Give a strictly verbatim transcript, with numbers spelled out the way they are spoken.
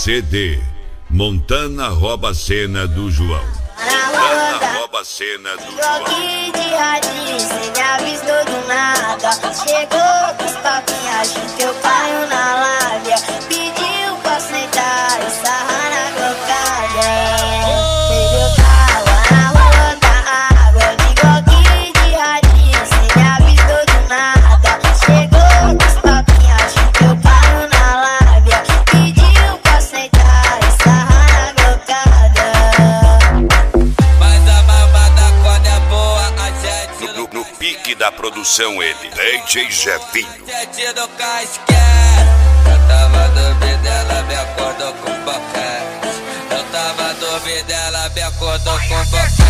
C D Montana rouba a cena do João. Montana rouba a cena do João. Aqui de radinho, cê me avisou do nada. Chegou com os papinhos, acho que eu caio na lábia. Pediu pra sentar e sarrar na cocada. Bebeu água na rua da água. Digo aqui de radinho, cê me avisou do nada. Chegou com os papinhos, acho que eu caio na lábia. Pediu pra sentar e sarrar na cocada. Mas a babada quando é boa, a gente No, no pique da produção ele, D J Jefinho. gente do casquete. Eu tava dormindo, ela me acordou com boquete. Eu tava dormindo, ela me acordou com boquete.